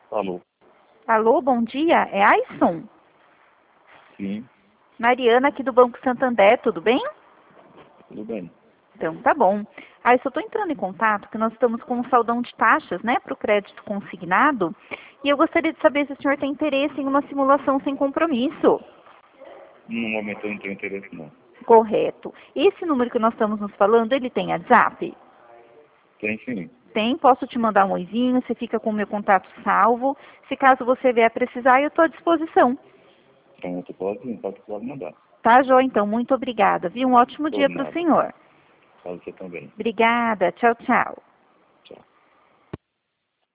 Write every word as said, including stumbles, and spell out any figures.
Alô? Alô, bom dia, é Aisson? Sim, Mariana aqui do Banco Santander, tudo bem? tudo bem. Então, tá bom. Aisson, eu estou entrando em contato porque nós estamos com um saldão de taxas, né, para o crédito consignado, e eu gostaria de saber se o senhor tem interesse em uma simulação sem compromisso. No momento eu não tenho interesse, não. Correto. Esse número que nós estamos nos falando, ele tem WhatsApp? Tem sim. Tem, posso te mandar um oizinho, você fica com o meu contato salvo. Se caso você vier precisar, eu estou à disposição. Então você pode, pode, pode mandar. Tá, Jô? Então, muito obrigada, viu? Um ótimo Por dia para o nada. senhor. Para você também. Obrigada, tchau, tchau.